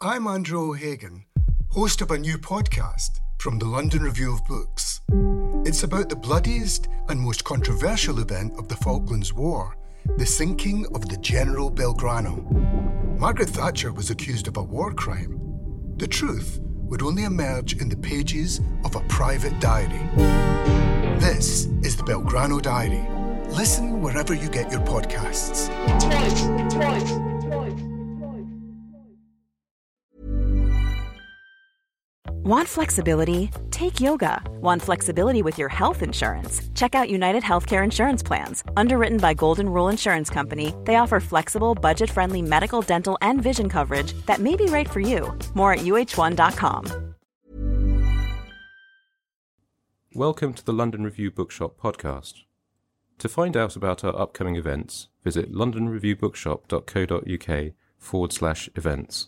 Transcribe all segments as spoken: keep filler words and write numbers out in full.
I'm Andrew O'Hagan, host of a new podcast from the London Review of Books. It's about the bloodiest and most controversial event of the Falklands War, the sinking of the General Belgrano. Margaret Thatcher was accused of a war crime. The truth would only emerge in the pages of a private diary. This is the Belgrano Diary. Listen wherever you get your podcasts. Twice, twice, twice, twice. Want flexibility? Take yoga. Want flexibility with your health insurance? Check out United Healthcare Insurance Plans. Underwritten by Golden Rule Insurance Company, they offer flexible, budget-friendly medical, dental, and vision coverage that may be right for you. More at U H one dot com. Welcome to the London Review Bookshop podcast. To find out about our upcoming events, visit londonreviewbookshop.co.uk forward slash events.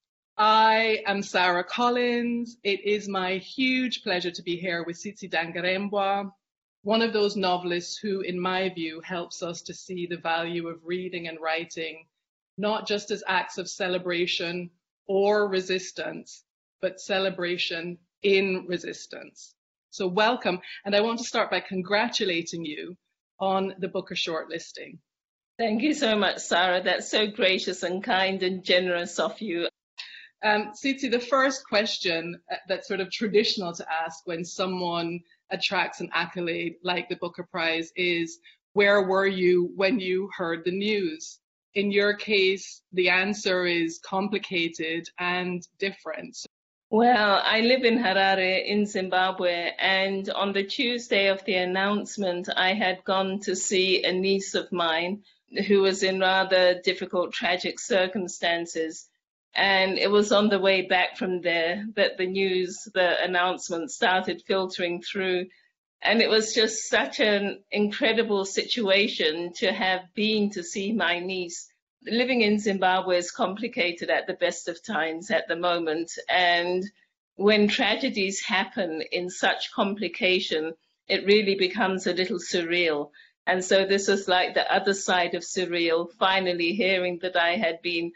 I am Sarah Collins. It is my huge pleasure to be here with Tsitsi Dangarembga, one of those novelists who, in my view, helps us to see the value of reading and writing, not just as acts of celebration or resistance, but celebration in resistance. So welcome, and I want to start by congratulating you on the Booker shortlisting. Thank you so much, Sarah. That's so gracious and kind and generous of you. Um, Tsitsi, the first question that's sort of traditional to ask when someone attracts an accolade like the Booker Prize is, where were you when you heard the news? In your case, the answer is complicated and different. Well, I live in Harare in Zimbabwe, and on the Tuesday of the announcement, I had gone to see a niece of mine who was in rather difficult, tragic circumstances. And it was on the way back from there that the news, the announcement started filtering through. And it was just such an incredible situation to have been to see my niece. Living in Zimbabwe is complicated at the best of times at the moment. And when tragedies happen in such complication, it really becomes a little surreal. And so this was like the other side of surreal, finally hearing that I had been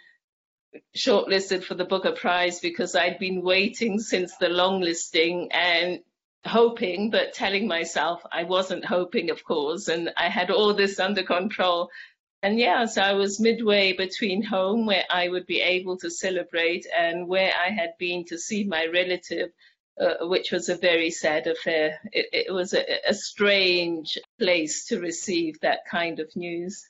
shortlisted for the Booker Prize, because I'd been waiting since the long listing and hoping, but telling myself I wasn't hoping, of course, and I had all this under control. And yeah, so I was midway between home, where I would be able to celebrate, and where I had been to see my relative, uh, which was a very sad affair. It, it was a, a strange place to receive that kind of news.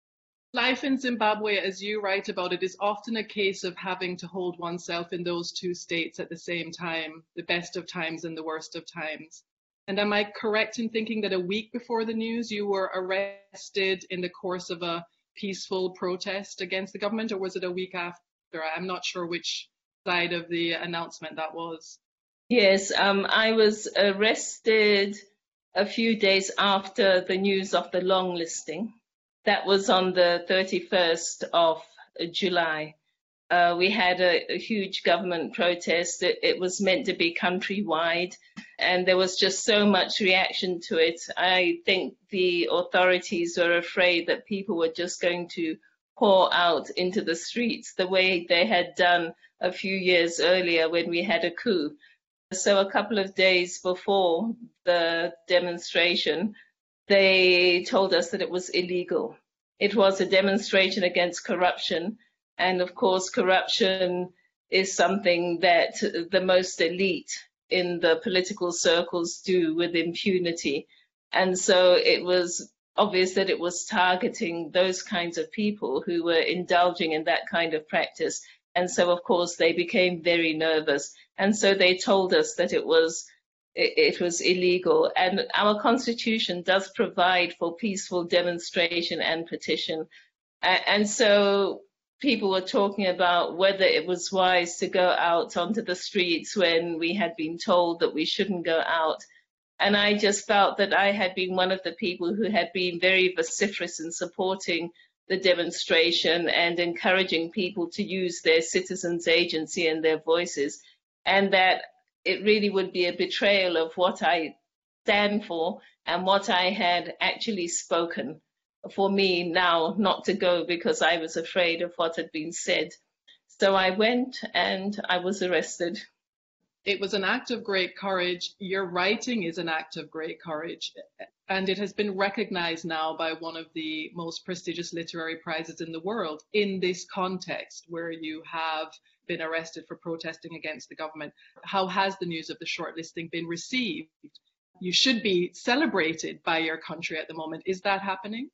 Life in Zimbabwe, as you write about it, is often a case of having to hold oneself in those two states at the same time, the best of times and the worst of times. And am I correct in thinking that a week before the news, you were arrested in the course of a peaceful protest against the government, or was it a week after? I'm not sure which side of the announcement that was. Yes, um, I was arrested a few days after the news of the long listing. That was on the thirty-first of July. Uh, we had a, a huge government protest. It, it was meant to be countrywide, and there was just so much reaction to it. I think the authorities were afraid that people were just going to pour out into the streets the way they had done a few years earlier when we had a coup. So a couple of days before the demonstration, they told us that it was illegal. It was a demonstration against corruption. And of course, corruption is something that the most elite in the political circles do with impunity. And so it was obvious that it was targeting those kinds of people who were indulging in that kind of practice. And so, of course, they became very nervous. And so they told us that it was it was illegal. And our constitution does provide for peaceful demonstration and petition. And so people were talking about whether it was wise to go out onto the streets when we had been told that we shouldn't go out. And I just felt that I had been one of the people who had been very vociferous in supporting the demonstration and encouraging people to use their citizens' agency and their voices, and that it really would be a betrayal of what I stand for and what I had actually spoken, for me now not to go because I was afraid of what had been said. So I went and I was arrested. It was an act of great courage. Your writing is an act of great courage. And it has been recognized now by one of the most prestigious literary prizes in the world in this context where you have been arrested for protesting against the government. How has the news of the shortlisting been received? You should be celebrated by your country at the moment. Is that happening?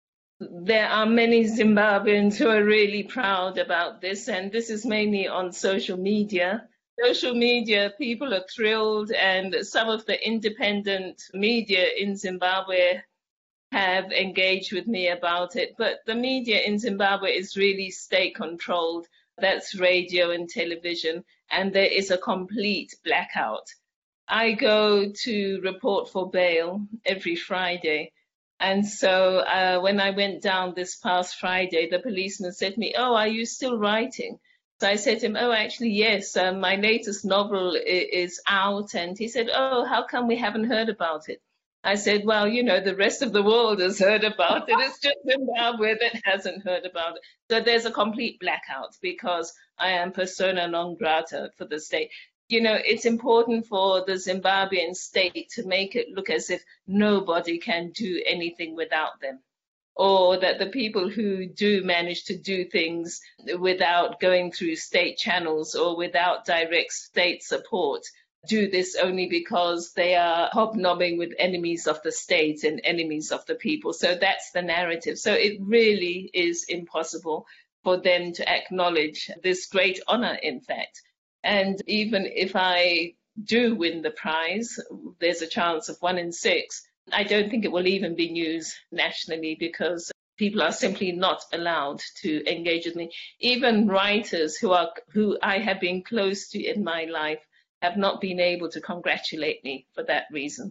There are many Zimbabweans who are really proud about this, and this is mainly on social media. Social media, people are thrilled, and some of the independent media in Zimbabwe have engaged with me about it. But the media in Zimbabwe is really state-controlled. That's radio and television, and there is a complete blackout. I go to report for bail every Friday. And so uh, when I went down this past Friday, the policeman said to me, "Oh, are you still writing?" So I said to him, "Oh, actually, yes, um, my latest novel is out." And he said, "Oh, how come we haven't heard about it?" I said, "Well, you know, the rest of the world has heard about it. It's just Zimbabwe that hasn't heard about it." So there's a complete blackout because I am persona non grata for the state. You know, it's important for the Zimbabwean state to make it look as if nobody can do anything without them, or that the people who do manage to do things without going through state channels or without direct state support do this only because they are hobnobbing with enemies of the state and enemies of the people. So that's the narrative. So it really is impossible for them to acknowledge this great honor, in fact. And even if I do win the prize, there's a chance of one in six. I don't think it will even be news nationally because people are simply not allowed to engage with me. Even writers who are who I have been close to in my life have not been able to congratulate me for that reason.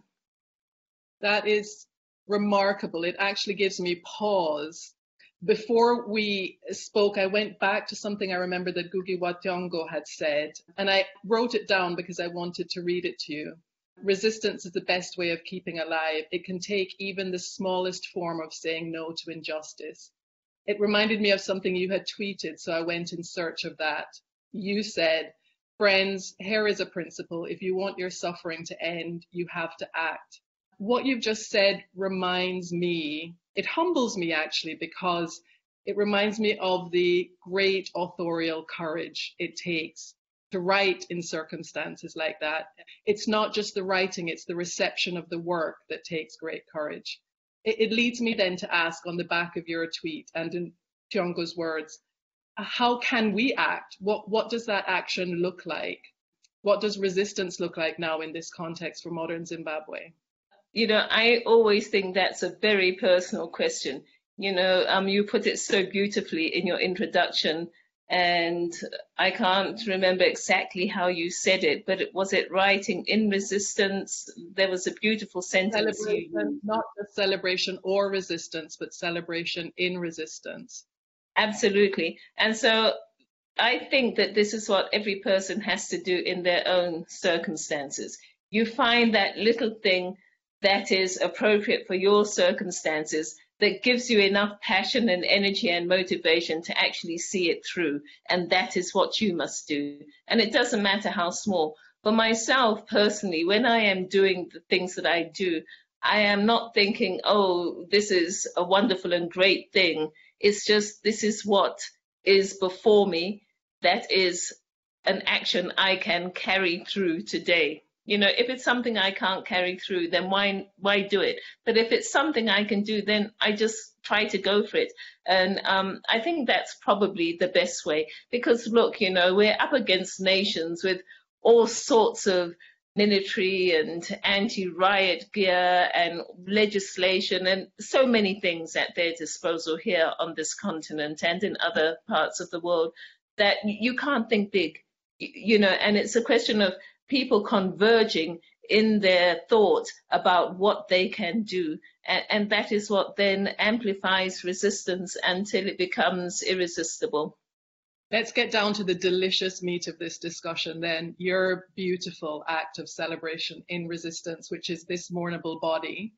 That is remarkable. It actually gives me pause. Before we spoke, I went back to something I remember that Ngugi wa Thiong'o had said, and I wrote it down because I wanted to read it to you. Resistance is the best way of keeping alive. It can take even the smallest form of saying no to injustice. It reminded me of something you had tweeted, so I went in search of that. You said, "Friends, here is a principle. If you want your suffering to end, you have to act." What you've just said reminds me, it humbles me actually, because it reminds me of the great authorial courage it takes to write in circumstances like that. It's not just the writing, it's the reception of the work that takes great courage. It, it leads me then to ask on the back of your tweet and in Thiong'o's words, how can we act? What, what does that action look like? What does resistance look like now in this context for modern Zimbabwe? You know, I always think that's a very personal question. You know, um, you put it so beautifully in your introduction, and I can't remember exactly how you said it, but it, was it writing in resistance? There was a beautiful sentence. Celebration, not just celebration or resistance, but celebration in resistance. Absolutely. And so I think that this is what every person has to do in their own circumstances. You find that little thing that is appropriate for your circumstances, that gives you enough passion and energy and motivation to actually see it through. And that is what you must do. And it doesn't matter how small. For myself personally, when I am doing the things that I do, I am not thinking, oh, this is a wonderful and great thing. It's just, this is what is before me. That is an action I can carry through today. You know, if it's something I can't carry through, then why why do it? But if it's something I can do, then I just try to go for it. And um, I think that's probably the best way. Because look, you know, we're up against nations with all sorts of military and anti-riot gear and legislation and so many things at their disposal here on this continent and in other parts of the world that you can't think big, you know, and it's a question of people converging in their thought about what they can do. And, and that is what then amplifies resistance until it becomes irresistible. Let's get down to the delicious meat of this discussion then, your beautiful act of celebration in resistance, which is this mournable body.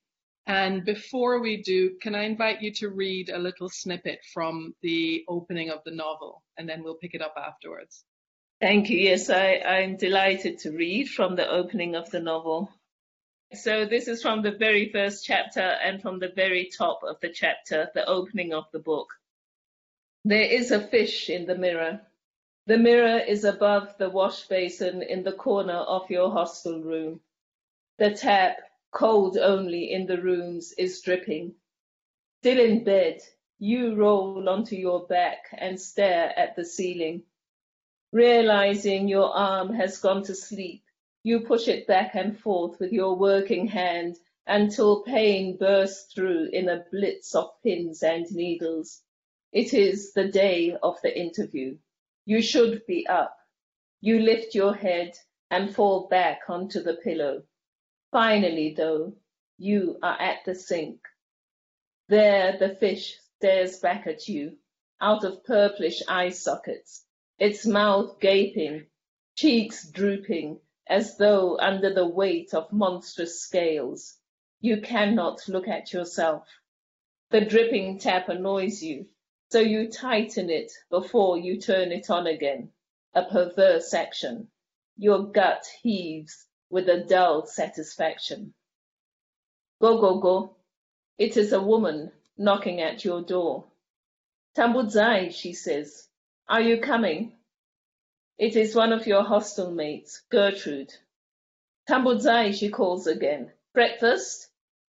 And before we do, can I invite you to read a little snippet from the opening of the novel, and then we'll pick it up afterwards. Thank you. Yes, I, I'm delighted to read from the opening of the novel. So this is from the very first chapter and from the very top of the chapter, the opening of the book. There is a fish in the mirror. The mirror is above the wash basin in the corner of your hostel room. The tap, cold only in the rooms, is dripping. Still in bed, you roll onto your back and stare at the ceiling. Realizing your arm has gone to sleep, you push it back and forth with your working hand until pain bursts through in a blitz of pins and needles. It is the day of the interview. You should be up. You lift your head and fall back onto the pillow. Finally, though, you are at the sink. There the fish stares back at you, out of purplish eye sockets, its mouth gaping, cheeks drooping, as though under the weight of monstrous scales. You cannot look at yourself. The dripping tap annoys you, so you tighten it before you turn it on again, a perverse action. Your gut heaves with a dull satisfaction. Go, go, go. It is a woman knocking at your door. Tambudzai, she says. Are you coming? It is one of your hostel mates, Gertrude. Tambudzai, she calls again. Breakfast?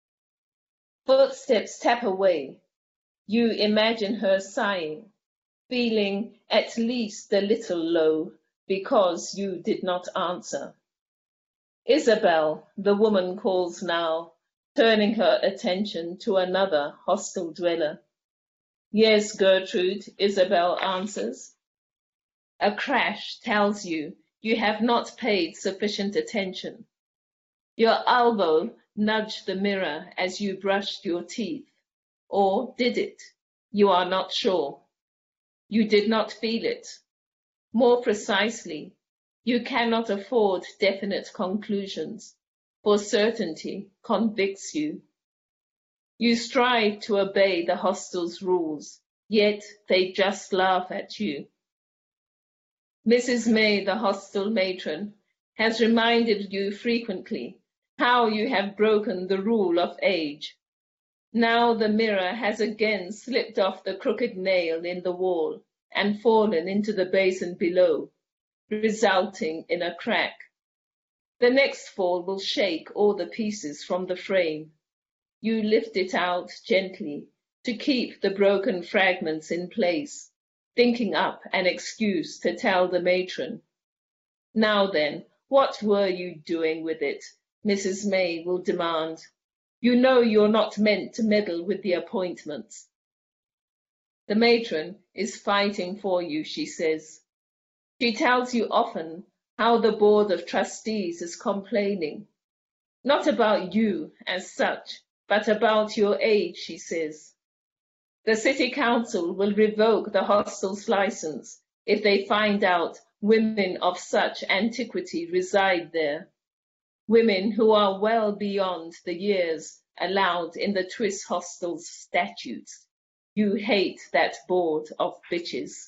Footsteps tap away. You imagine her sighing, feeling at least a little low because you did not answer. Isabel, the woman calls now, turning her attention to another hostel dweller. Yes, Gertrude, Isabel answers. A crash tells you you have not paid sufficient attention. Your elbow nudged the mirror as you brushed your teeth. Or did it? You are not sure. You did not feel it. More precisely, you cannot afford definite conclusions, for certainty convicts you. You strive to obey the hostel's rules, yet they just laugh at you. Missus May, the hostel matron, has reminded you frequently how you have broken the rule of age. Now the mirror has again slipped off the crooked nail in the wall and fallen into the basin below, resulting in a crack. The next fall will shake all the pieces from the frame. You lift it out gently to keep the broken fragments in place, thinking up an excuse to tell the matron. Now then, what were you doing with it? Missus May will demand. You know you're not meant to meddle with the appointments. The matron is fighting for you, she says. She tells you often how the board of trustees is complaining. Not about you as such, but about your age, she says. The city council will revoke the hostel's license if they find out women of such antiquity reside there. Women who are well beyond the years allowed in the Twiss hostel's statutes. You hate that board of bitches.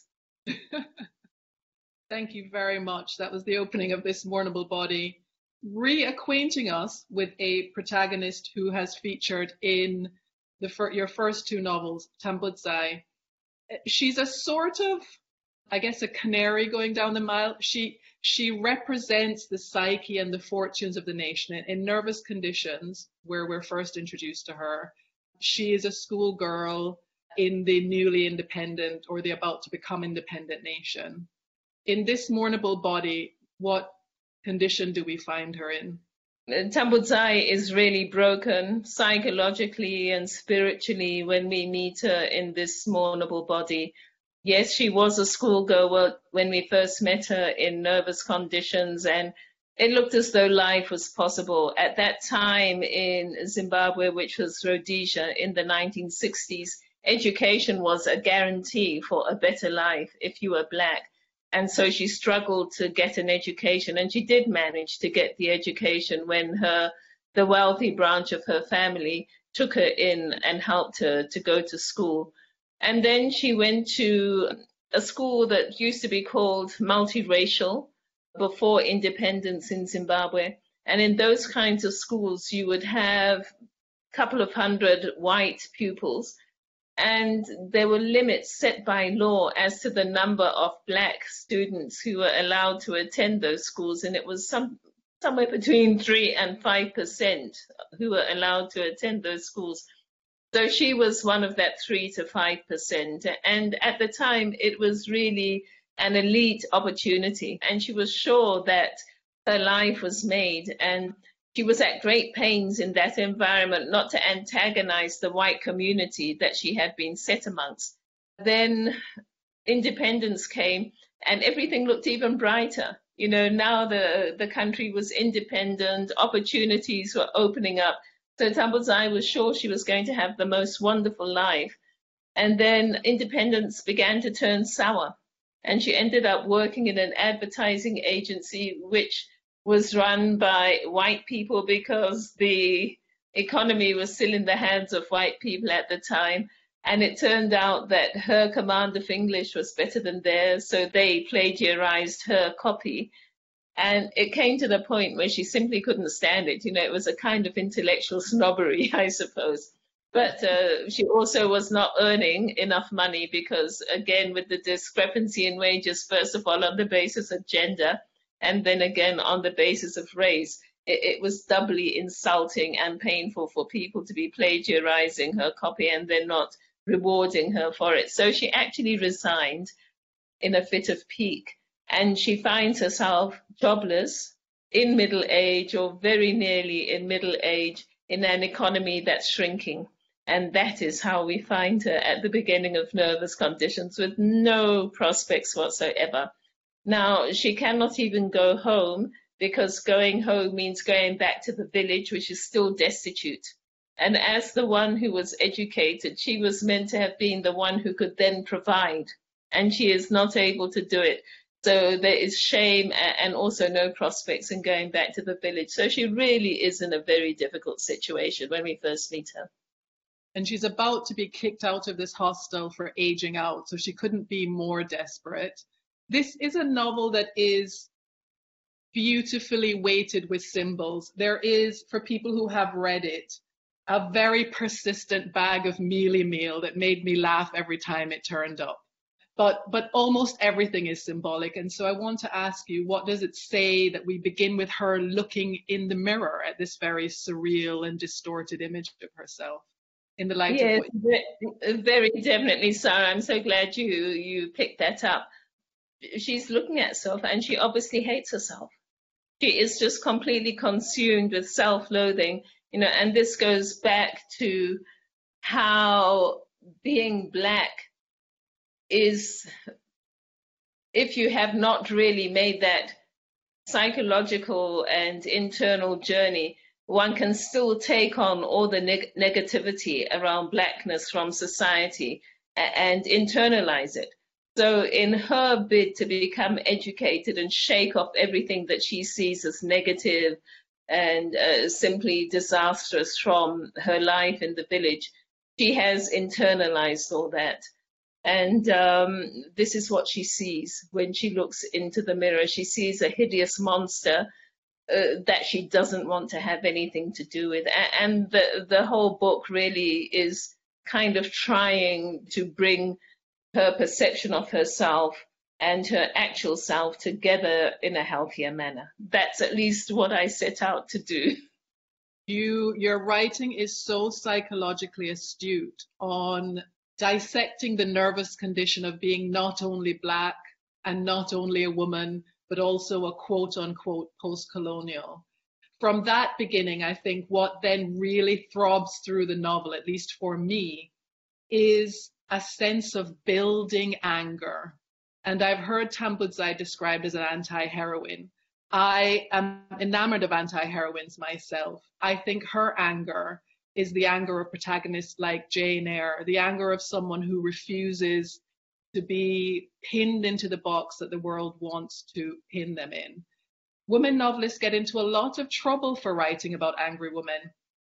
Thank you very much. That was the opening of this mournable body, reacquainting us with a protagonist who has featured in the fir- your first two novels, Tambudzai. She's a sort of, I guess, a canary going down the mile. She she represents the psyche and the fortunes of the nation in, in Nervous Conditions, where we're first introduced to her. She is a schoolgirl in the newly independent or the about to become independent nation. In this mournable body, what condition do we find her in? Tambudzai is really broken psychologically and spiritually when we meet her in this mournable body. Yes, she was a schoolgirl when we first met her in Nervous Conditions, and it looked as though life was possible. At that time in Zimbabwe, which was Rhodesia in the nineteen sixties, education was a guarantee for a better life if you were Black. And so she struggled to get an education, and she did manage to get the education when her, the wealthy branch of her family took her in and helped her to go to school. And then she went to a school that used to be called multiracial before independence in Zimbabwe. And in those kinds of schools, you would have a couple of hundred white pupils, and there were limits set by law as to the number of black students who were allowed to attend those schools. And it was some somewhere between three and five percent who were allowed to attend those schools. So she was one of that three to five percent. And at the time, it was really an elite opportunity. And she was sure that her life was made. And she was at great pains in that environment not to antagonize the white community that she had been set amongst. Then independence came and everything looked even brighter. You know, now the, the country was independent, opportunities were opening up. So Tambuzai was sure she was going to have the most wonderful life. And then independence began to turn sour. And she ended up working in an advertising agency, which was run by white people because the economy was still in the hands of white people at the time. And it turned out that her command of English was better than theirs, so they plagiarized her copy. And it came to the point where she simply couldn't stand it. You know, it was a kind of intellectual snobbery, I suppose. But uh, she also was not earning enough money because, again, with the discrepancy in wages, first of all, on the basis of gender, and then again on the basis of race, it, it was doubly insulting and painful for people to be plagiarizing her copy and then not rewarding her for it. So she actually resigned in a fit of pique, and she finds herself jobless in middle age or very nearly in middle age in an economy that's shrinking. And that is how we find her at the beginning of Nervous Conditions, with no prospects whatsoever. Now, she cannot even go home because going home means going back to the village, which is still destitute. And as the one who was educated, she was meant to have been the one who could then provide, and she is not able to do it. So there is shame and also no prospects in going back to the village. So she really is in a very difficult situation when we first meet her. And she's about to be kicked out of this hostel for aging out, so she couldn't be more desperate. This is a novel that is beautifully weighted with symbols. There is, for people who have read it, a very persistent bag of mealy meal that made me laugh every time it turned up. But, but almost everything is symbolic. And so I want to ask you, what does it say that we begin with her looking in the mirror at this very surreal and distorted image of herself in the light yes, of what... very definitely, Sarah. I'm so glad you, you picked that up. She's looking at herself and she obviously hates herself. She is just completely consumed with self-loathing, you know, and this goes back to how being Black is, if you have not really made that psychological and internal journey, one can still take on all the neg- negativity around Blackness from society and internalize it. So in her bid to become educated and shake off everything that she sees as negative and uh, simply disastrous from her life in the village, she has internalized all that. And um, this is what she sees when she looks into the mirror. She sees a hideous monster uh, that she doesn't want to have anything to do with. And the, the whole book really is kind of trying to bring her perception of herself and her actual self together in a healthier manner. That's at least what I set out to do. You, your writing is so psychologically astute on dissecting the nervous condition of being not only Black and not only a woman, but also a quote-unquote post-colonial. From that beginning, I think what then really throbs through the novel, at least for me, is a sense of building anger. And I've heard Tambuzai described as an anti-heroine. I am enamored of anti-heroines myself. I think her anger is the anger of protagonists like Jane Eyre, the anger of someone who refuses to be pinned into the box that the world wants to pin them in. Women novelists get into a lot of trouble for writing about angry women.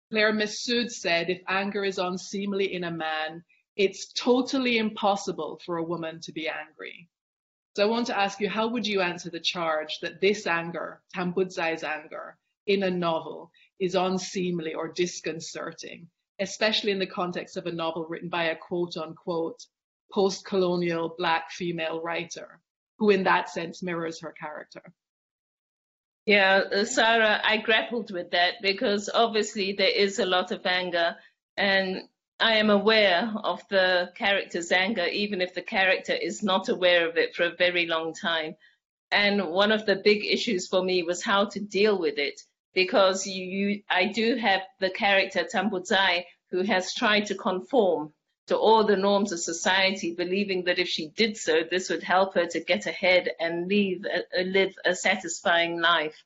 Claire Messud said, if anger is unseemly in a man, it's totally impossible for a woman to be angry. So I want to ask you, how would you answer the charge that this anger, Tambudzai's anger, in a novel is unseemly or disconcerting, especially in the context of a novel written by a quote-unquote post-colonial Black female writer, who in that sense mirrors her character? Yeah, uh, Sarah, I grappled with that because obviously there is a lot of anger, and I am aware of the character's anger, even if the character is not aware of it for a very long time. And one of the big issues for me was how to deal with it, because you, you I do have the character Tambudzai, who has tried to conform to all the norms of society, believing that if she did so, this would help her to get ahead and live a, live a satisfying life.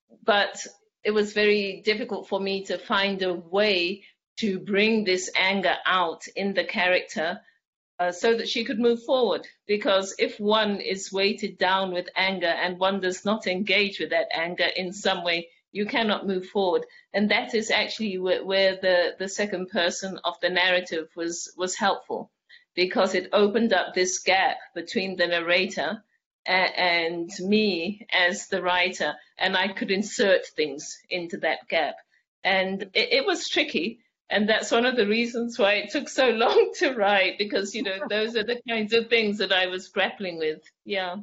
But it was very difficult for me to find a way to bring this anger out in the character uh, so that she could move forward. Because if one is weighted down with anger and one does not engage with that anger in some way, you cannot move forward. And that is actually where, where the, the second person of the narrative was, was helpful, because it opened up this gap between the narrator and, and me as the writer, and I could insert things into that gap. And it, it was tricky. And that's one of the reasons why it took so long to write, because, you know, those are the kinds of things that I was grappling with. Yeah.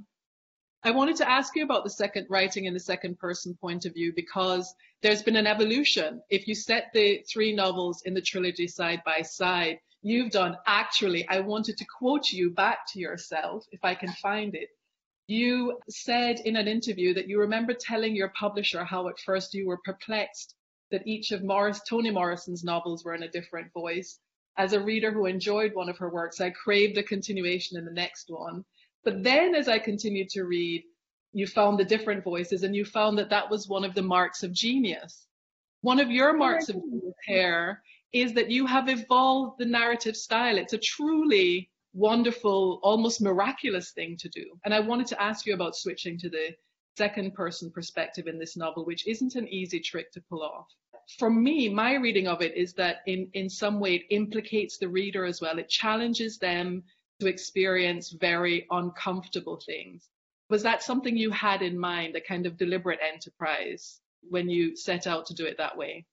I wanted to ask you about the second writing in the second person point of view, because there's been an evolution. If you set the three novels in the trilogy side by side, you've done, actually, I wanted to quote you back to yourself, if I can find it. You said in an interview that you remember telling your publisher how at first you were perplexed that each of Morris, Toni Morrison's novels were in a different voice. As a reader who enjoyed one of her works, I craved a continuation in the next one. But then as I continued to read, you found the different voices, and you found that that was one of the marks of genius. One of your marks of genius here is that you have evolved the narrative style. It's a truly wonderful, almost miraculous thing to do. And I wanted to ask you about switching to the second person perspective in this novel, which isn't an easy trick to pull off. For me, my reading of it is that in, in some way it implicates the reader as well. It challenges them to experience very uncomfortable things. Was that something you had in mind, a kind of deliberate enterprise, when you set out to do it that way?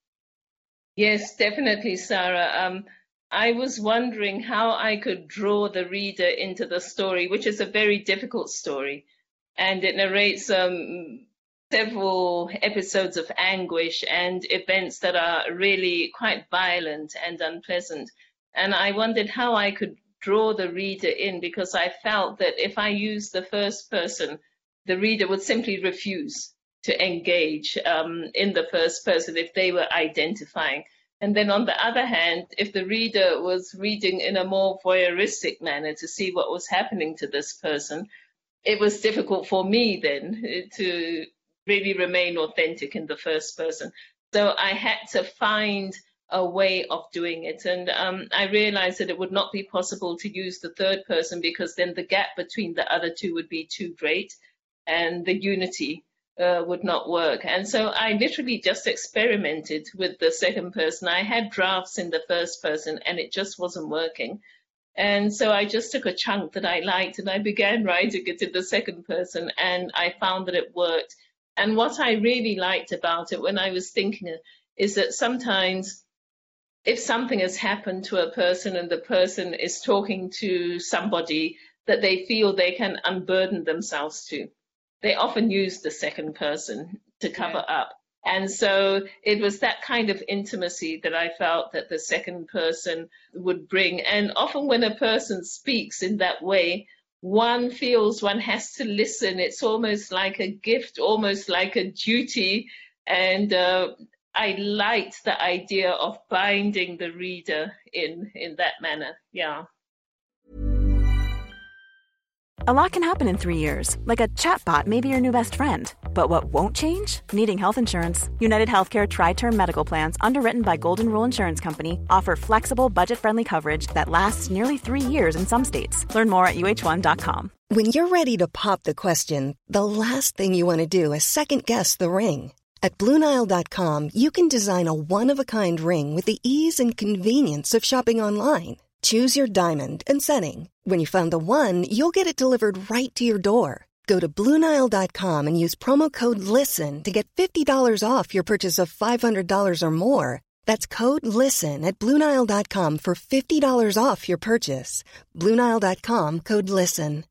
Yes, definitely, Sarah. Um, I was wondering how I could draw the reader into the story, which is a very difficult story. And it narrates um, several episodes of anguish and events that are really quite violent and unpleasant. And I wondered how I could draw the reader in, because I felt that if I used the first person, the reader would simply refuse to engage um, in the first person if they were identifying. And then on the other hand, if the reader was reading in a more voyeuristic manner to see what was happening to this person, it was difficult for me then to really remain authentic in the first person. So I had to find a way of doing it. And um, I realized that it would not be possible to use the third person, because then the gap between the other two would be too great and the unity uh, would not work. And so I literally just experimented with the second person. I had drafts in the first person and it just wasn't working. And so I just took a chunk that I liked and I began writing it in the second person, and I found that it worked. And what I really liked about it when I was thinking is that sometimes if something has happened to a person and the person is talking to somebody that they feel they can unburden themselves to, they often use the second person to cover yeah. up. And so it was that kind of intimacy that I felt that the second person would bring. And often when a person speaks in that way, one feels one has to listen. It's almost like a gift, almost like a duty. And uh, I liked the idea of binding the reader in, in that manner. Yeah. A lot can happen in three years, like a chatbot may be your new best friend. But what won't change? Needing health insurance. United Healthcare Tri-Term Medical Plans, underwritten by Golden Rule Insurance Company, offer flexible, budget-friendly coverage that lasts nearly three years in some states. Learn more at U H one dot com. When you're ready to pop the question, the last thing you want to do is second-guess the ring. At Blue Nile dot com, you can design a one-of-a-kind ring with the ease and convenience of shopping online. Choose your diamond and setting. When you find the one, you'll get it delivered right to your door. Go to Blue Nile dot com and use promo code LISTEN to get fifty dollars off your purchase of five hundred dollars or more. That's code LISTEN at Blue Nile dot com for fifty dollars off your purchase. Blue Nile dot com, code LISTEN.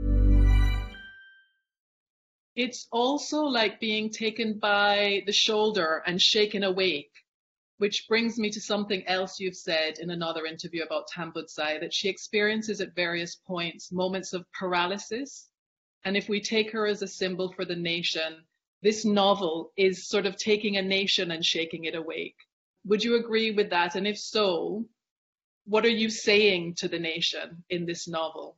It's also like being taken by the shoulder and shaken awake, which brings me to something else you've said in another interview about Tambudzai, that she experiences at various points moments of paralysis. And if we take her as a symbol for the nation, this novel is sort of taking a nation and shaking it awake. Would you agree with that? And if so, what are you saying to the nation in this novel?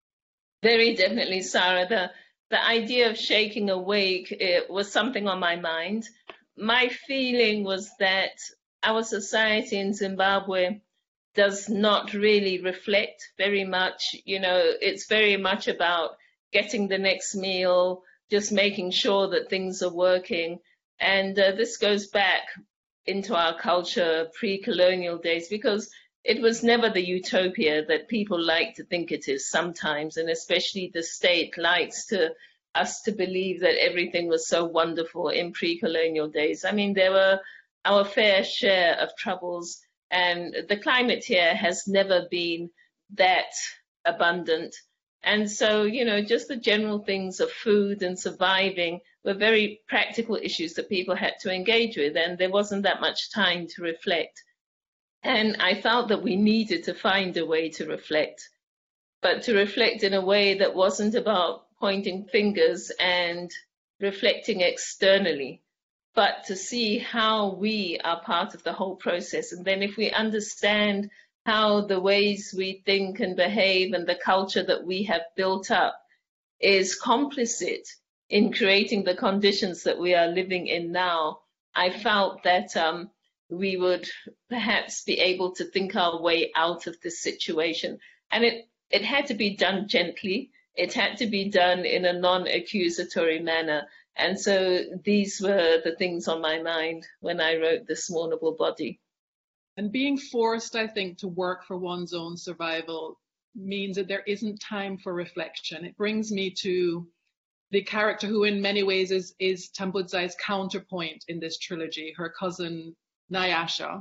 Very definitely, Sarah. The, the idea of shaking awake, it was something on my mind. My feeling was that our society in Zimbabwe does not really reflect very much. You know, it's very much about getting the next meal, just making sure that things are working. And uh, this goes back into our culture, pre-colonial days, because it was never the utopia that people like to think it is sometimes, and especially the state likes to us to believe that everything was so wonderful in pre-colonial days. I mean, there were our fair share of troubles, and the climate here has never been that abundant. And so, you know, just the general things of food and surviving were very practical issues that people had to engage with, and there wasn't that much time to reflect. And I felt that we needed to find a way to reflect, but to reflect in a way that wasn't about pointing fingers and reflecting externally, but to see how we are part of the whole process. And then if we understand how the ways we think and behave and the culture that we have built up is complicit in creating the conditions that we are living in now, I felt that um, we would perhaps be able to think our way out of this situation. And it, it had to be done gently. It had to be done in a non-accusatory manner. And so these were the things on my mind when I wrote This Mournable Body. And being forced, I think, to work for one's own survival means that there isn't time for reflection. It brings me to the character who in many ways is, is Tambudzai's counterpoint in this trilogy, her cousin Nyasha.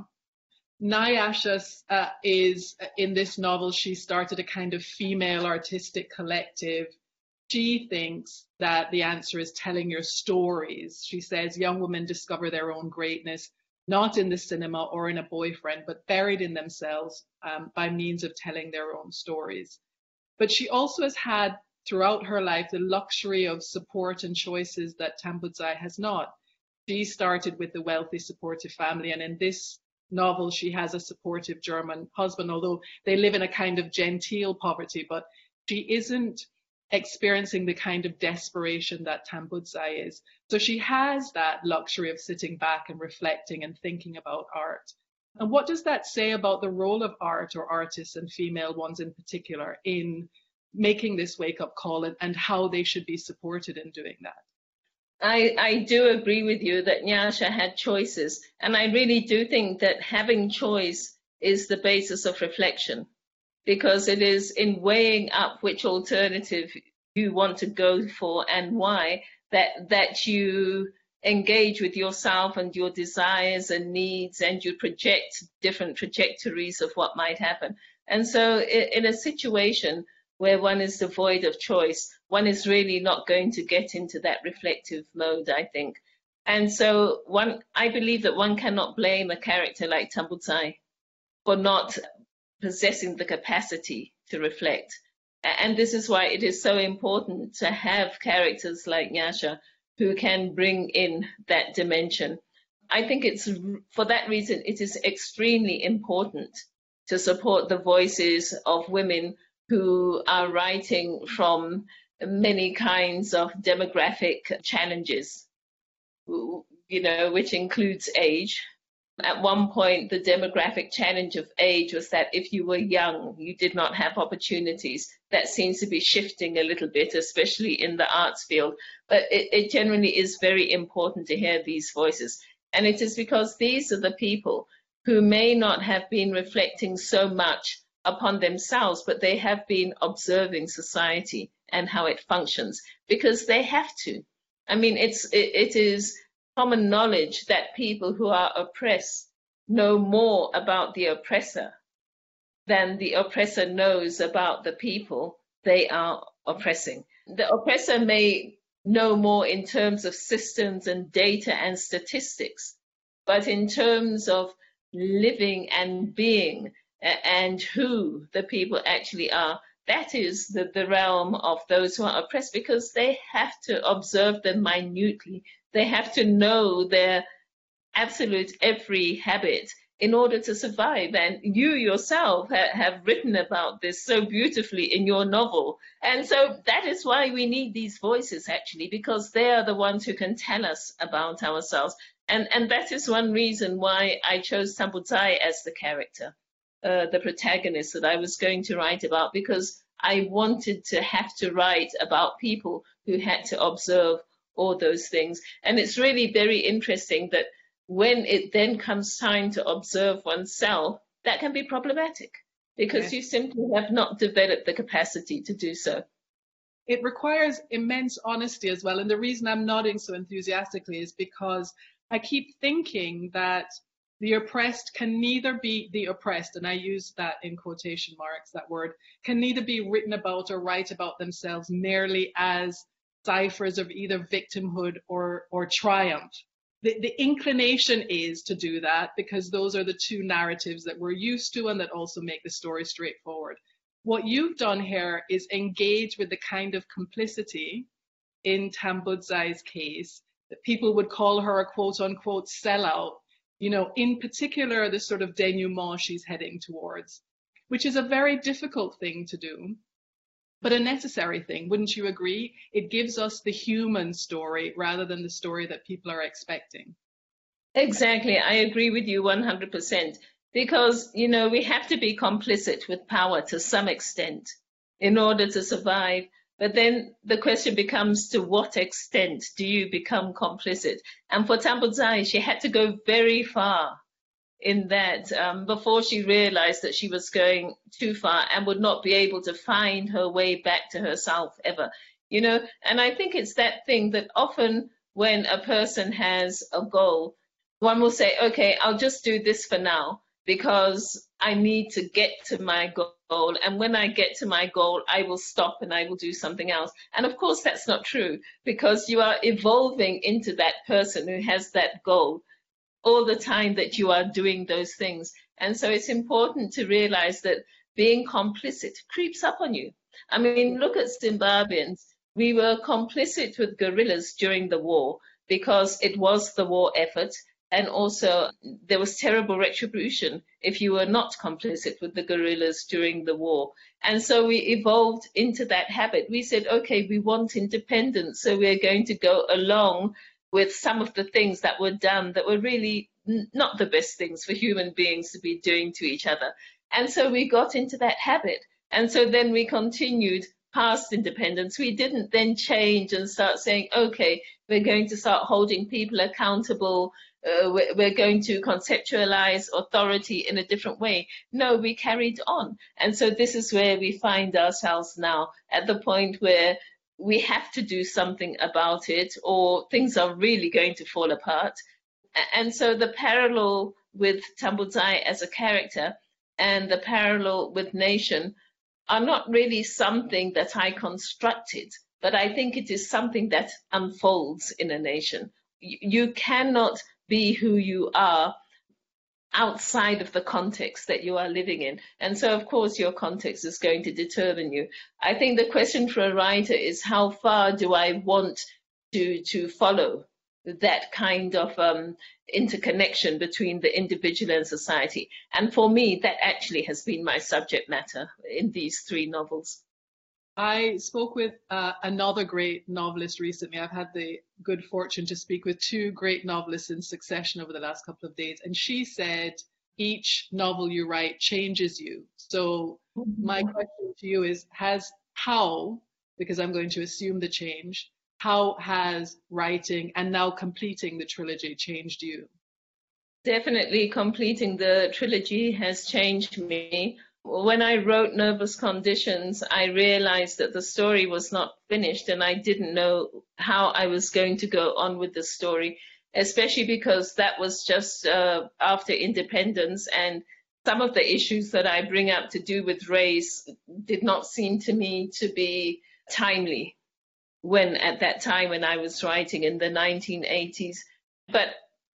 Nyasha uh, is, in this novel, she started a kind of female artistic collective. She thinks that the answer is telling your stories. She says young women discover their own greatness, not in the cinema or in a boyfriend, but buried in themselves um, by means of telling their own stories. But she also has had, throughout her life, the luxury of support and choices that Tambudzai has not. She started with a wealthy, supportive family, and in this novel, she has a supportive German husband, although they live in a kind of genteel poverty, but she isn't experiencing the kind of desperation that Tambudzai is. So she has that luxury of sitting back and reflecting and thinking about art. And what does that say about the role of art or artists, and female ones in particular, in making this wake-up call, and, and how they should be supported in doing that? I, I do agree with you that Nyasha had choices. And I really do think that having choice is the basis of reflection, because it is in weighing up which alternative you want to go for and why that that you engage with yourself and your desires and needs, and you project different trajectories of what might happen. And so in a situation where one is devoid of choice, one is really not going to get into that reflective mode, I think. And so one, I believe that one cannot blame a character like Tambudzai for not possessing the capacity to reflect. And this is why it is so important to have characters like Nyasha who can bring in that dimension. I think it's, for that reason, it is extremely important to support the voices of women who are writing from many kinds of demographic challenges, you know, which includes age, At one point, the demographic challenge of age was that if you were young, you did not have opportunities. That seems to be shifting a little bit, especially in the arts field. But it, it generally is very important to hear these voices. And it is because these are the people who may not have been reflecting so much upon themselves, but they have been observing society and how it functions, because they have to. I mean, it's it, it is common knowledge that people who are oppressed know more about the oppressor than the oppressor knows about the people they are oppressing. The oppressor may know more in terms of systems and data and statistics, but in terms of living and being and who the people actually are, that is the, the realm of those who are oppressed, because they have to observe them minutely. They have to know their absolute every habit in order to survive. And you yourself ha- have written about this so beautifully in your novel. And so that is why we need these voices, actually, because they are the ones who can tell us about ourselves. And, and that is one reason why I chose Tambudzai as the character, uh, the protagonist that I was going to write about, because I wanted to have to write about people who had to observe all those things. And it's really very interesting that when it then comes time to observe oneself, that can be problematic, because yes. you simply have not developed the capacity to do so. It requires immense honesty as well. And the reason I'm nodding so enthusiastically is because I keep thinking that the oppressed can neither be the oppressed, and I use that in quotation marks, that word, can neither be written about or write about themselves merely as ciphers of either victimhood or, or triumph. The, the inclination is to do that because those are the two narratives that we're used to and that also make the story straightforward. What you've done here is engage with the kind of complicity in Tambudzai's case that people would call her a quote unquote sellout, you know, in particular the sort of denouement she's heading towards, which is a very difficult thing to do, but a necessary thing. Wouldn't you agree? It gives us the human story rather than the story that people are expecting. Exactly. I agree with you one hundred percent. Because, you know, we have to be complicit with power to some extent in order to survive. But then the question becomes, to what extent do you become complicit? And for Tambudzai, she had to go very far in that um, before she realized that she was going too far and would not be able to find her way back to herself ever. You know, and I think it's that thing that often when a person has a goal, one will say, okay, I'll just do this for now, because I need to get to my goal. And when I get to my goal, I will stop and I will do something else. And of course, that's not true, because you are evolving into that person who has that goal all the time that you are doing those things. And so it's important to realize that being complicit creeps up on you. I mean, look at Zimbabweans. We were complicit with guerrillas during the war because it was the war effort. And also, there was terrible retribution if you were not complicit with the guerrillas during the war. And so we evolved into that habit. We said, okay, we want independence, so we're going to go along with some of the things that were done that were really n- not the best things for human beings to be doing to each other. And so we got into that habit. And so then we continued past independence. We didn't then change and start saying, okay, we're going to start holding people accountable. Uh, we're, we're going to conceptualize authority in a different way. No, we carried on. And so this is where we find ourselves now, at the point where we have to do something about it, or things are really going to fall apart. And so the parallel with Tambudzai as a character and the parallel with Nation are not really something that I constructed, but I think it is something that unfolds in a nation. You cannot be who you are outside of the context that you are living in. And so, of course, your context is going to determine you. I think the question for a writer is, how far do I want to, to follow that kind of um, interconnection between the individual and society? And for me, that actually has been my subject matter in these three novels. I spoke with uh, another great novelist recently. I've had the good fortune to speak with two great novelists in succession over the last couple of days. And she said, each novel you write changes you. So my question to you is, has how, because I'm going to assume the change, how has writing and now completing the trilogy changed you? Definitely completing the trilogy has changed me. When I wrote Nervous Conditions, I realized that the story was not finished and I didn't know how I was going to go on with the story, especially because that was just uh, after independence, and some of the issues that I bring up to do with race did not seem to me to be timely when at that time when I was writing in the nineteen eighties. But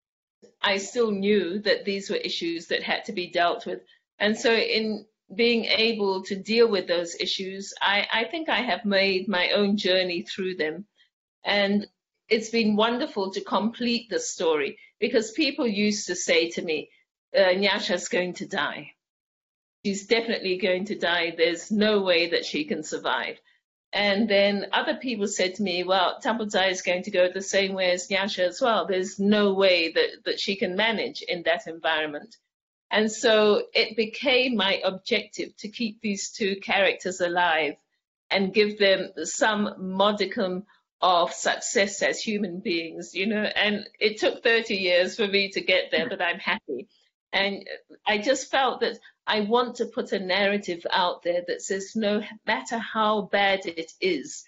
I still knew that these were issues that had to be dealt with. And so in being able to deal with those issues, I, I think I have made my own journey through them. And it's been wonderful to complete the story, because people used to say to me, uh, Nyasha's going to die. She's definitely going to die. There's no way that she can survive. And then other people said to me, well, Tambudzai is going to go the same way as Nyasha as well. There's no way that, that she can manage in that environment. And so it became my objective to keep these two characters alive and give them some modicum of success as human beings, you know. And it took thirty years for me to get there, but I'm happy. And I just felt that I want to put a narrative out there that says no matter how bad it is,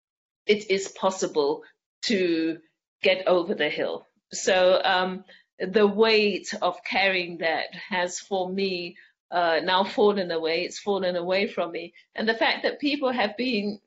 it is possible to get over the hill. So um, the weight of carrying that has, for me, uh, now fallen away. It's fallen away from me. And the fact that people have been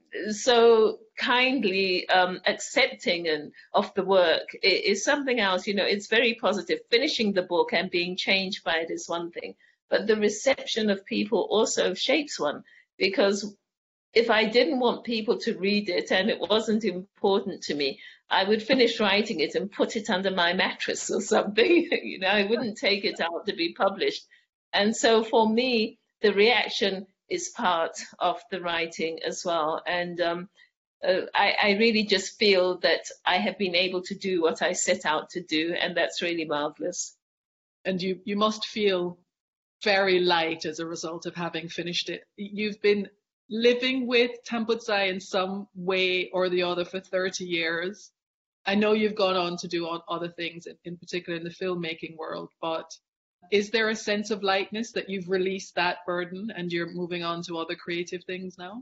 so kindly um, accepting and of the work is something else. You know, it's very positive. Finishing the book and being changed by it is one thing, but the reception of people also shapes one, because if I didn't want people to read it and it wasn't important to me, I would finish writing it and put it under my mattress or something. You know, I wouldn't take it out to be published. And so for me, the reaction is part of the writing as well. And um, uh, I, I really just feel that I have been able to do what I set out to do, and that's really marvelous. And you, you must feel very light as a result of having finished it. You've been living with Tambudzai in some way or the other for thirty years. I know you've gone on to do other things, in particular in the filmmaking world, but is there a sense of lightness that you've released that burden and you're moving on to other creative things now?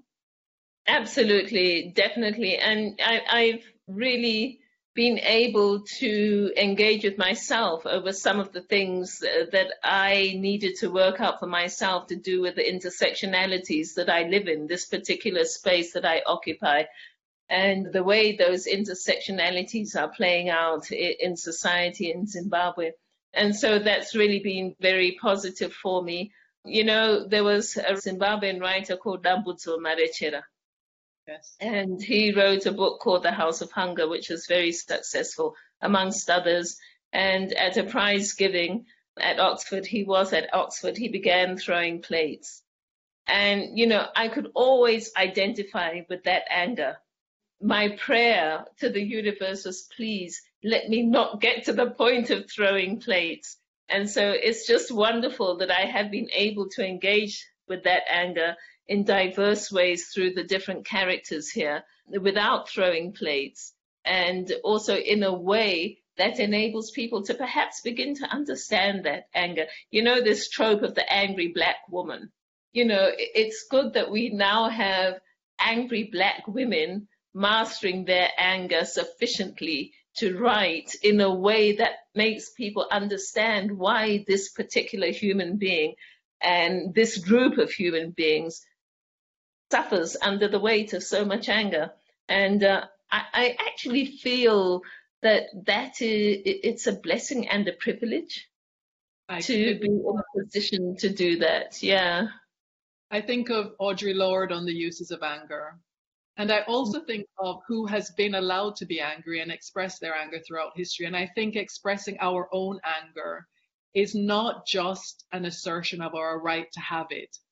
Absolutely, definitely. And I, I've really been able to engage with myself over some of the things that I needed to work out for myself to do with the intersectionalities that I live in, this particular space that I occupy, and the way those intersectionalities are playing out in society in Zimbabwe. And so that's really been very positive for me. You know, there was a Zimbabwean writer called Dambudzo Marechera. Yes. And he wrote a book called The House of Hunger, which was very successful, amongst others. And at a prize giving at Oxford, he was at Oxford, he began throwing plates. And, you know, I could always identify with that anger. My prayer to the universe was, please let me not get to the point of throwing plates. And so it's just wonderful that I have been able to engage with that anger in diverse ways through the different characters here without throwing plates, and also in a way that enables people to perhaps begin to understand that anger. You know, this trope of the angry Black woman. You know, it's good that we now have angry Black women mastering their anger sufficiently to write in a way that makes people understand why this particular human being and this group of human beings suffers under the weight of so much anger. And uh, I, I actually feel that that is, it's a blessing and a privilege I to be in a position to do that. Yeah. I think of Audre Lorde on the uses of anger. And I also think of who has been allowed to be angry and express their anger throughout history. And I think expressing our own anger is not just an assertion of our right to have it,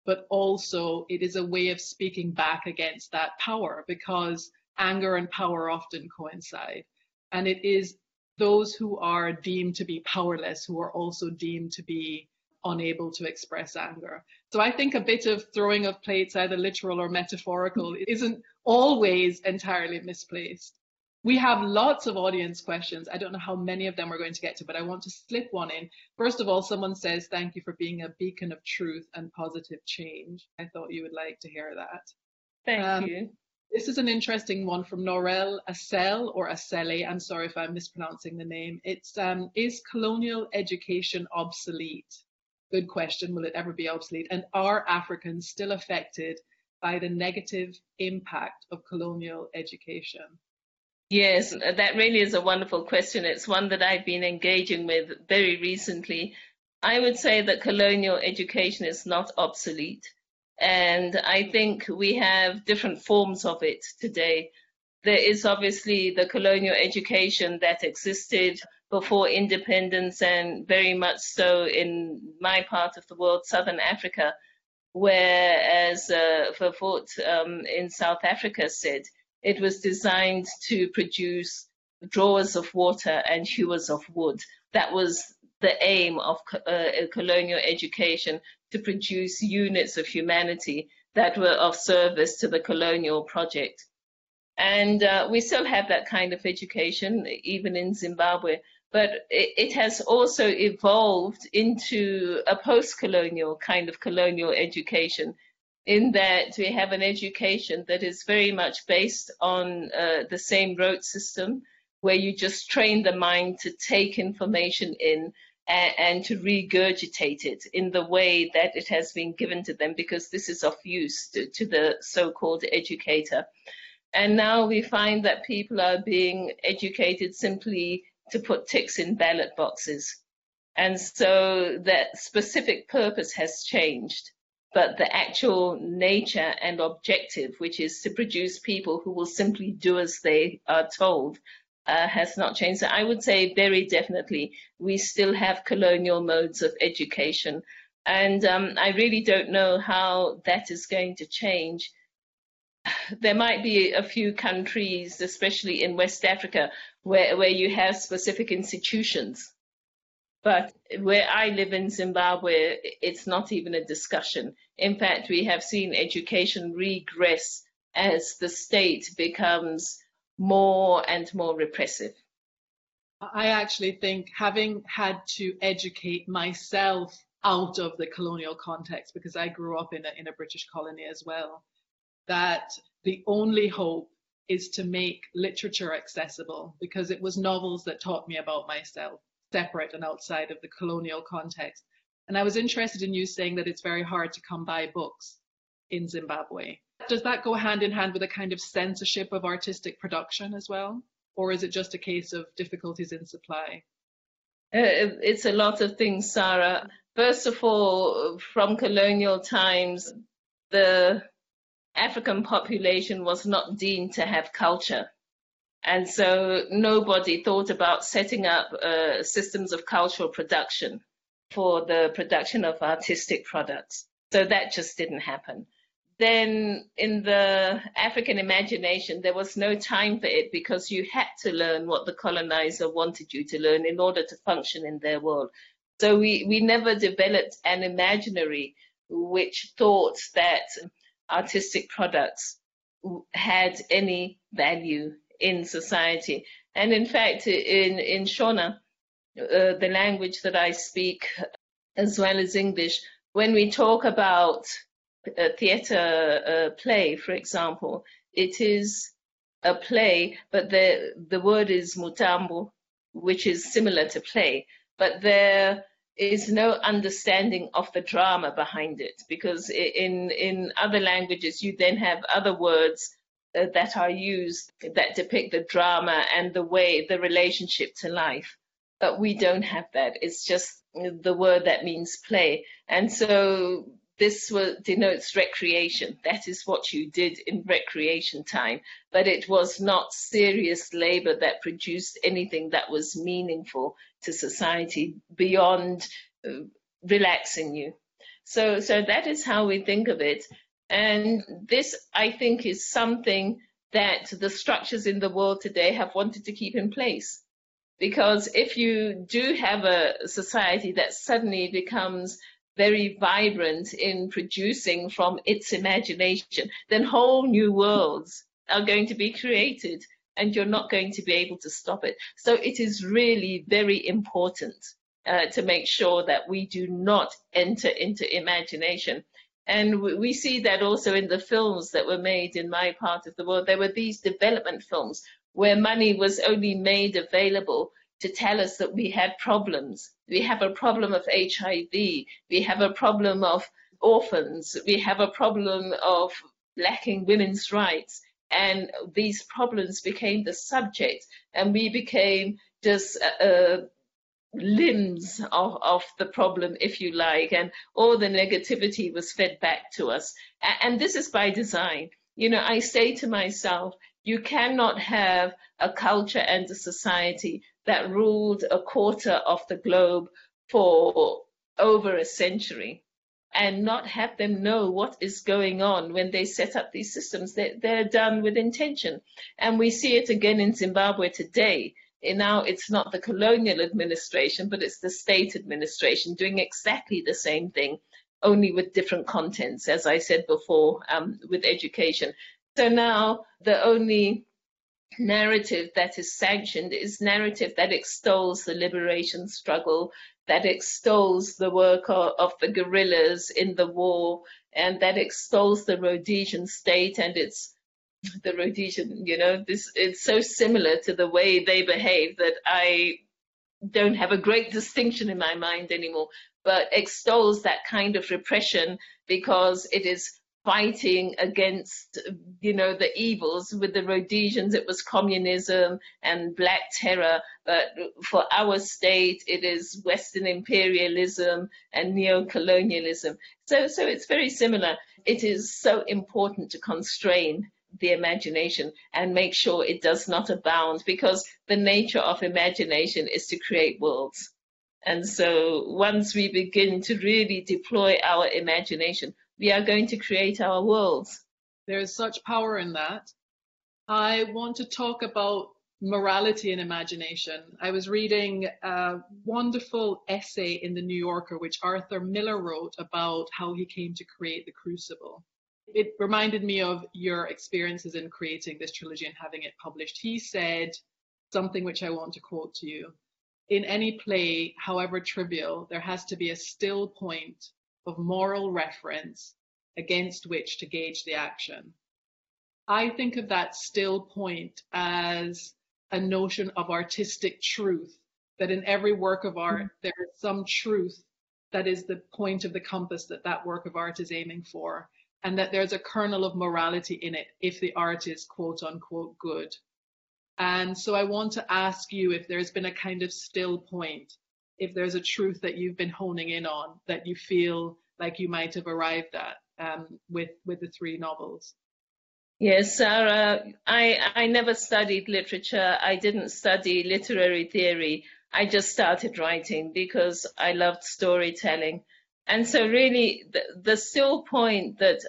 but also it is a way of speaking back against that power, because anger and power often coincide. And it is those who are deemed to be powerless who are also deemed to be unable to express anger. So I think a bit of throwing of plates, either literal or metaphorical, isn't always entirely misplaced. We have lots of audience questions. I don't know how many of them we're going to get to, but I want to slip one in. First of all, someone says, thank you for being a beacon of truth and positive change. I thought you would like to hear that. Thank um, you. This is an interesting one from Norel Acel, or Acele. I'm sorry if I'm mispronouncing the name. It's, um, is colonial education obsolete? Good question. Will it ever be obsolete? And are Africans still affected by the negative impact of colonial education? Yes, that really is a wonderful question. It's one that I've been engaging with very recently. I would say that colonial education is not obsolete. And I think we have different forms of it today. There is obviously the colonial education that existed before independence, and very much so in my part of the world, Southern Africa, whereas uh, Vervoort um, in South Africa said it was designed to produce drawers of water and hewers of wood. That was the aim of uh, colonial education, to produce units of humanity that were of service to the colonial project. And uh, we still have that kind of education, even in Zimbabwe, but it, it has also evolved into a post-colonial kind of colonial education, in that we have an education that is very much based on uh, the same rote system, where you just train the mind to take information in and, and to regurgitate it in the way that it has been given to them, because this is of use to, to the so-called educator. And now we find that people are being educated simply to put ticks in ballot boxes. And so that specific purpose has changed, but the actual nature and objective, which is to produce people who will simply do as they are told, uh, has not changed. So I would say very definitely we still have colonial modes of education. And um, I really don't know how that is going to change. There might be a few countries, especially in West Africa, where, where you have specific institutions. But where I live in Zimbabwe, it's not even a discussion. In fact, we have seen education regress as the state becomes more and more repressive. I actually think, having had to educate myself out of the colonial context, because I grew up in a, in a British colony as well, that the only hope is to make literature accessible, because it was novels that taught me about myself, separate and outside of the colonial context. And I was interested in you saying that it's very hard to come by books in Zimbabwe. Does that go hand in hand with a kind of censorship of artistic production as well? Or is it just a case of difficulties in supply? Uh, it's a lot of things, Sarah. First of all, from colonial times, the African population was not deemed to have culture. And so nobody thought about setting up uh, systems of cultural production for the production of artistic products. So that just didn't happen. Then in the African imagination, there was no time for it, because you had to learn what the colonizer wanted you to learn in order to function in their world. So we, we never developed an imaginary which thought that artistic products had any value in society. And in fact, in, in Shona, uh, the language that I speak, as well as English, when we talk about a theatre uh, play, for example, it is a play, but the, the word is mutambo, which is similar to play, but there is no understanding of the drama behind it, because in, in other languages, you then have other words uh, that are used that depict the drama and the way, the relationship to life. But we don't have that. It's just the word that means play. And so this denotes recreation. That is what you did in recreation time. But it was not serious labor that produced anything that was meaningful to society beyond uh, relaxing you. So, so that is how we think of it. And this, I think, is something that the structures in the world today have wanted to keep in place. Because if you do have a society that suddenly becomes very vibrant in producing from its imagination, then whole new worlds are going to be created, and you're not going to be able to stop it. So it is really very important uh, to make sure that we do not enter into imagination. And we see that also in the films that were made in my part of the world. There were these development films where money was only made available to tell us that we had problems. We have a problem of H I V. We have a problem of orphans. We have a problem of lacking women's rights. And these problems became the subject, and we became just uh, limbs of, of the problem, if you like, and all the negativity was fed back to us. And this is by design. You know, I say to myself, you cannot have a culture and a society that ruled a quarter of the globe for over a century and not have them know what is going on when they set up these systems. They, they're done with intention. And we see it again in Zimbabwe today. And now it's not the colonial administration, but it's the state administration doing exactly the same thing, only with different contents, as I said before, um, with education. So now the only narrative that is sanctioned is narrative that extols the liberation struggle, that extols the work of, of the guerrillas in the war, and that extols the Rhodesian state and its the Rhodesian, you know, this it's so similar to the way they behave that I don't have a great distinction in my mind anymore, but extols that kind of repression because it is fighting against, you know, the evils. With the Rhodesians, it was communism and black terror, but for our state, it is Western imperialism and neo-colonialism. So, so it's very similar. It is so important to constrain the imagination and make sure it does not abound, because the nature of imagination is to create worlds. And so once we begin to really deploy our imagination, we are going to create our worlds. There's such power in that. I want to talk about morality and imagination. I was reading a wonderful essay in The New Yorker, which Arthur Miller wrote about how he came to create The Crucible. It reminded me of your experiences in creating this trilogy and having it published. He said something which I want to quote to you. In any play, however trivial, there has to be a still point of moral reference against which to gauge the action. I think of that still point as a notion of artistic truth, that in every work of art, there is some truth that is the point of the compass that that work of art is aiming for, and that there's a kernel of morality in it if the art is quote unquote good. And so I want to ask you if there's been a kind of still point, if there's a truth that you've been honing in on that you feel like you might have arrived at um, with, with the three novels. Yes, Sarah, I, I never studied literature. I didn't study literary theory. I just started writing because I loved storytelling. And so really the, the still point that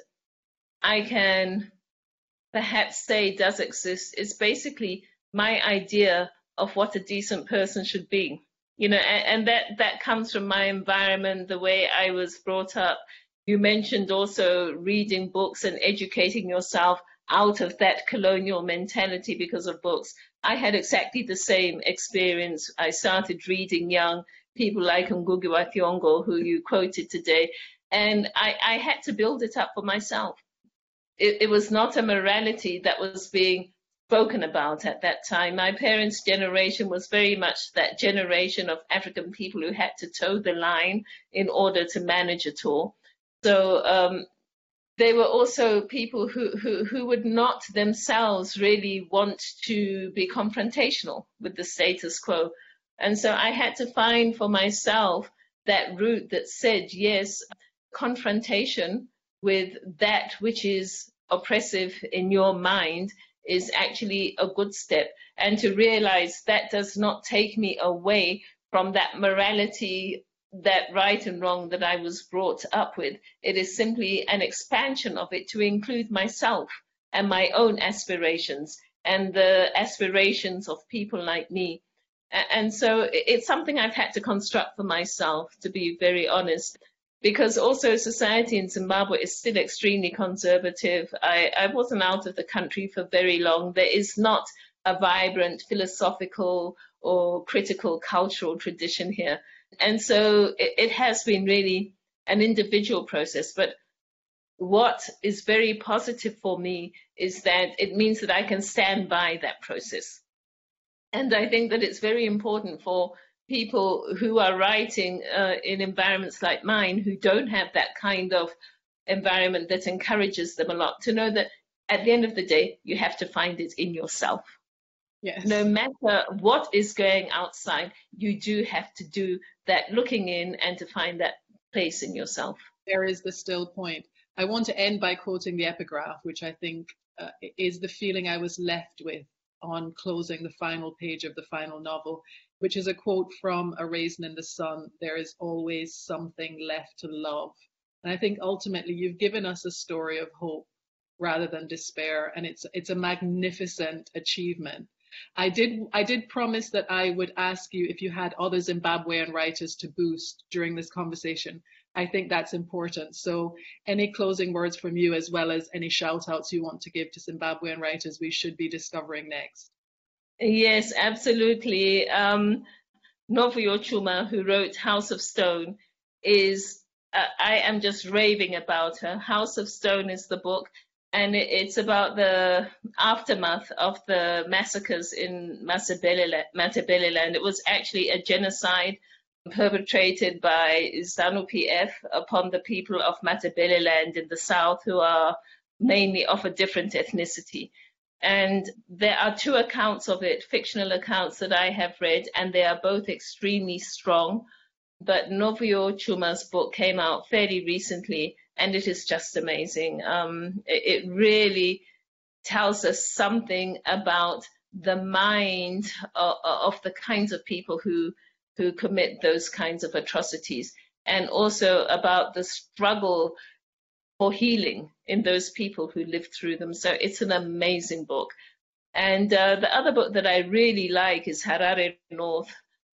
I can perhaps say does exist is basically my idea of what a decent person should be. You know, and, and that, that comes from my environment, the way I was brought up. You mentioned also reading books and educating yourself out of that colonial mentality because of books. I had exactly the same experience. I started reading young, people like Ngugi wa Thiong'o, who you quoted today, and I, I had to build it up for myself. It, it was not a morality that was being spoken about at that time. My parents' generation was very much that generation of African people who had to toe the line in order to manage it all. So um, they were also people who, who, who would not themselves really want to be confrontational with the status quo. And so I had to find for myself that route that said, yes, confrontation with that which is oppressive in your mind is actually a good step. And to realize that does not take me away from that morality that right and wrong that I was brought up with. It is simply an expansion of it to include myself and my own aspirations and the aspirations of people like me. And so it's something I've had to construct for myself, to be very honest, because also society in Zimbabwe is still extremely conservative. I, I wasn't out of the country for very long. There is not a vibrant philosophical or critical cultural tradition here. And so it, it has been really an individual process. But what is very positive for me is that it means that I can stand by that process. And I think that it's very important for people who are writing uh, in environments like mine, who don't have that kind of environment that encourages them a lot, to know that at the end of the day, you have to find it in yourself. Yes. No matter what is going outside, you do have to do that looking in and to find that place in yourself. There is the still point. I want to end by quoting the epigraph, which I think uh, is the feeling I was left with on closing the final page of the final novel, which is a quote from A Raisin in the Sun: "There is always something left to love." And I think ultimately you've given us a story of hope rather than despair, and it's it's a magnificent achievement. I did I did promise that I would ask you if you had other Zimbabwean writers to boost during this conversation. I think that's important. So any closing words from you, as well as any shout outs you want to give to Zimbabwean writers we should be discovering next? Yes, absolutely. Um, Novuyo Chuma, who wrote House of Stone, is, uh, I am just raving about her. House of Stone is the book, and it, it's about the aftermath of the massacres in Matabeleland. It was actually a genocide perpetrated by ZANU P F upon the people of Matabeleland in the south, who are mainly of a different ethnicity. And there are two accounts of it, fictional accounts that I have read, and they are both extremely strong. But Novuyo Chuma's book came out fairly recently, and it is just amazing. Um, it, it really tells us something about the mind of, of the kinds of people who who commit those kinds of atrocities, and also about the struggle for healing in those people who lived through them. So it's an amazing book. And uh, the other book that I really like is Harare North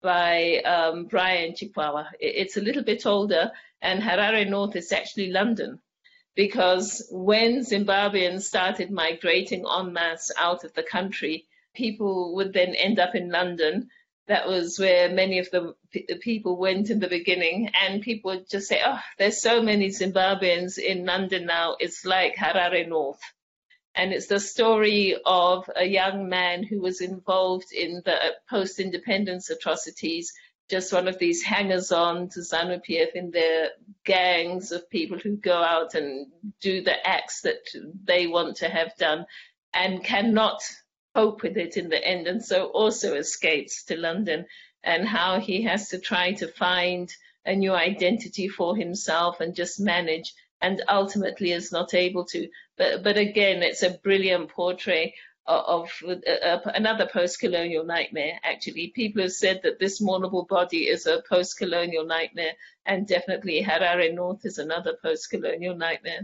by um, Brian Chikwawa. It's a little bit older, and Harare North is actually London, because when Zimbabweans started migrating en masse out of the country, people would then end up in London. That was where many of the p- people went in the beginning, and people would just say, oh, there's so many Zimbabweans in London now, it's like Harare North. And it's the story of a young man who was involved in the post-independence atrocities, just one of these hangers-on to ZANU P F in their gangs of people who go out and do the acts that they want to have done and cannot cope with it in the end, and so also escapes to London, and how he has to try to find a new identity for himself and just manage, and ultimately is not able to. But, but again, it's a brilliant portrait of, of uh, another post-colonial nightmare, actually. People have said that This Mournable Body is a post-colonial nightmare, and definitely Harare North is another post-colonial nightmare.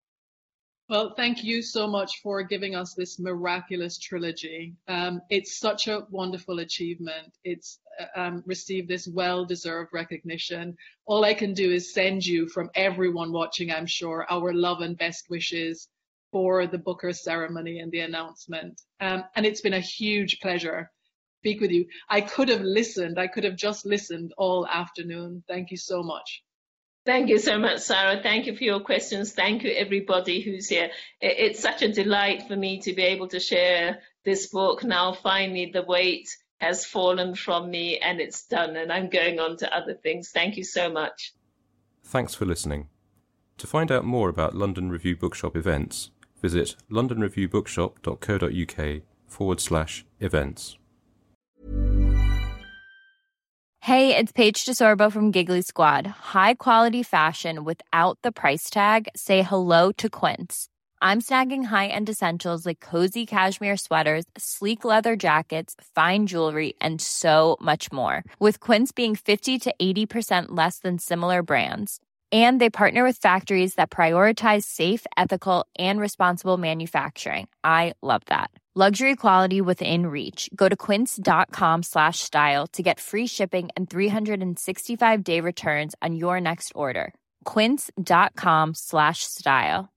Well, thank you so much for giving us this miraculous trilogy. Um, it's such a wonderful achievement. It's um, received this well-deserved recognition. All I can do is send you, from everyone watching, I'm sure, our love and best wishes for the Booker ceremony and the announcement. Um, and it's been a huge pleasure to speak with you. I could have listened. I could have just listened all afternoon. Thank you so much. Thank you so much, Sarah. Thank you for your questions. Thank you, everybody who's here. It's such a delight for me to be able to share this book. Now, finally, the weight has fallen from me and it's done, and I'm going on to other things. Thank you so much. Thanks for listening. To find out more about London Review Bookshop events, visit londonreviewbookshop.co.uk forward slash events. Hey, it's Paige DeSorbo from Giggly Squad. High quality fashion without the price tag. Say hello to Quince. I'm snagging high-end essentials like cozy cashmere sweaters, sleek leather jackets, fine jewelry, and so much more. With Quince being fifty to eighty percent less than similar brands. And they partner with factories that prioritize safe, ethical, and responsible manufacturing. I love that. Luxury quality within reach. Go to quince.com slash style to get free shipping and three sixty-five day returns on your next order. Quince.com slash style.